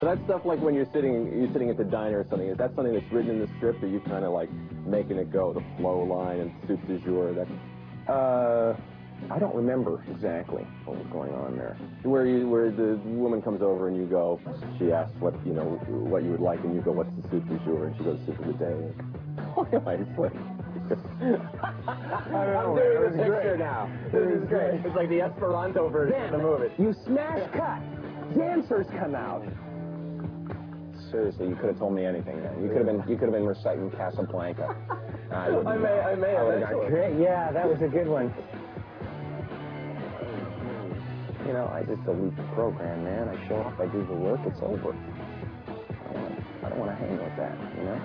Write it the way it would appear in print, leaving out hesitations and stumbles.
So that stuff, like when you're sitting at the diner or something, is that something that's written in the script, or you kind of like making it go, the flow line and soup du jour? That I don't remember exactly what was going on there. where the woman comes over and you go, she asks what what you would like, and you go, what's the soup du jour? And she goes, soup of the day. Oh, my foot. I'm doing the picture now. This is great. It's like the Esperanto version of the movie. You smash cut. Dancers come out. Seriously, you could have told me anything then. You could have been reciting Casablanca. I may have actually. Great. Yeah, that was a good one. You know, I just delete the program, man. I show up, I do the work, it's over. I don't want to hang with that, you know?